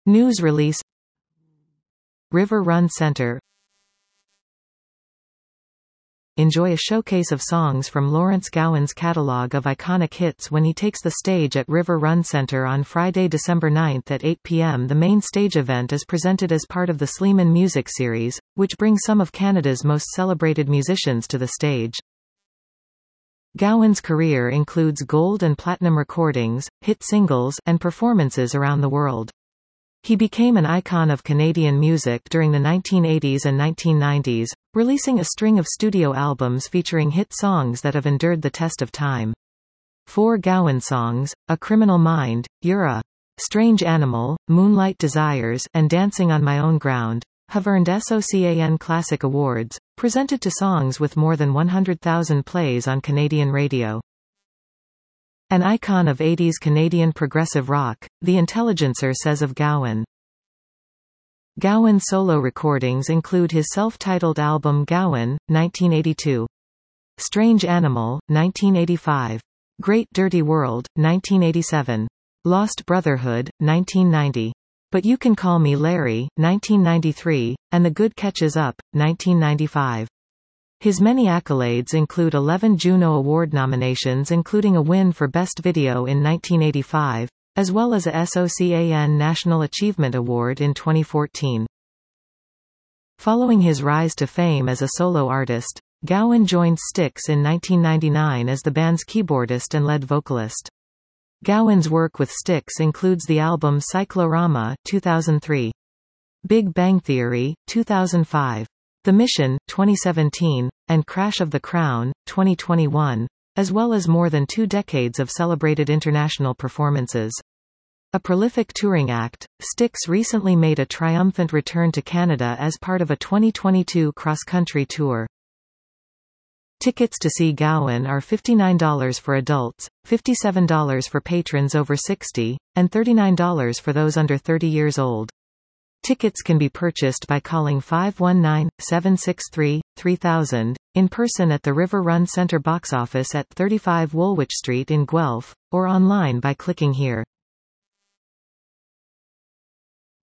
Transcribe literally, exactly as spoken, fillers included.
News release. River Run Center. Enjoy a showcase of songs from Lawrence Gowan's catalog of iconic hits when he takes the stage at River Run Center on Friday, December ninth at eight p m The main stage event is presented as part of the Sleeman Music Series, which brings some of Canada's most celebrated musicians to the stage. Gowan's career includes gold and platinum recordings, hit singles, and performances around the world. He became an icon of Canadian music during the nineteen eighties and nineteen nineties, releasing a string of studio albums featuring hit songs that have endured the test of time. Four Gowan songs, A Criminal Mind, You're a Strange Animal, Moonlight Desires, and Dancing on My Own Ground, have earned SOCAN Classic Awards, presented to songs with more than one hundred thousand plays on Canadian radio. An icon of eighties Canadian progressive rock, The Intelligencer says of Gowan. Gowan's solo recordings include his self-titled album Gowan, nineteen eighty-two. Strange Animal, nineteen eighty-five. Great Dirty World, nineteen eighty-seven. Lost Brotherhood, nineteen ninety. But You Can Call Me Larry, nineteen ninety-three, and The Good Catches Up, nineteen ninety-five. His many accolades include eleven Juno Award nominations, including a win for Best Video in nineteen eighty-five, as well as a SOCAN National Achievement Award in twenty fourteen. Following his rise to fame as a solo artist, Gowan joined Styx in nineteen ninety-nine as the band's keyboardist and lead vocalist. Gowan's work with Styx includes the album Cyclorama, two thousand three. Big Bang Theory, two thousand five. The Mission, twenty seventeen, and Crash of the Crown, twenty twenty-one, as well as more than two decades of celebrated international performances. A prolific touring act, Styx recently made a triumphant return to Canada as part of a twenty twenty-two cross-country tour. Tickets to see Gowan are fifty-nine dollars for adults, fifty-seven dollars for patrons over sixty, and thirty-nine dollars for those under thirty years old. Tickets can be purchased by calling five one nine, seven six three, three thousand, in person at the River Run Center box office at thirty-five Woolwich Street in Guelph, or online by clicking here.